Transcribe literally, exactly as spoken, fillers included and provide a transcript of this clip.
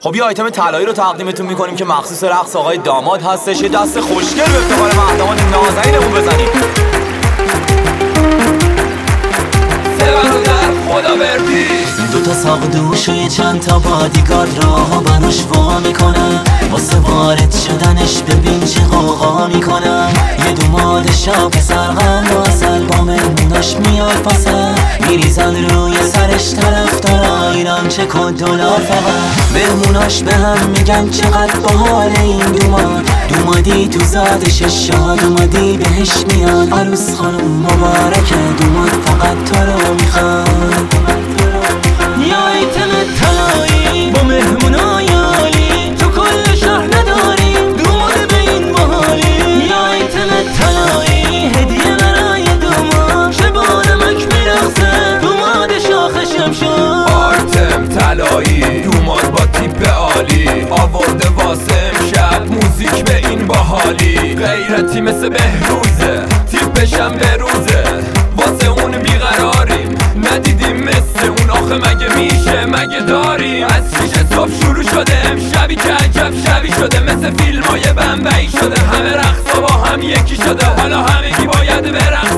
خب یه آیتم طلایی رو تقدیمتون میکنیم که مخصوص رقص آقای داماد هستش. یه دست خوشگل به افتخار مهداماد نازنینمون بزنیم. سه برادر خدا بردی، دو تا ساق دوش و یه چند تا بادیگارد راهو براش وا میکنن، واسه وارد شدنش ببین چه غوغا میکنن. یه دوماد شا پسر غم و اصل با مهموناش میاد پاسن، میریزن روی سرش طرفدارا ایران چه کد دلار فقط. مهموناش به هم میگن چقدر باحال این دوماد، دومادی تو زادش شاد اومدی بهش میاد. عروس خانم مبارکه دوماد فقط تو رو میخواد. یا ایتم طلایی با مهمونای عالی، تو کل شهر نداریم دوماد به این باحالی. یا ایتم طلایی هدیه برای دوماد، شبان مک میرقصه دوماد شاخ شمشاد. آیتم طلایی دوماد با تیپ عالی، آورده واسه امشب موزیک به این باحالی. غیرتی مثل بهروزه تیپشم به روزه، واسه اون بیقراریم ندیدیم مثل اون. آخه مگه میشه مگه داریم؟ از شیش صبح شروع شده امشبی که عجب شبی شده، مثل فیلم های بمبئی شده. همه رقصا با هم یکی شده، حالا همگی باید برقص.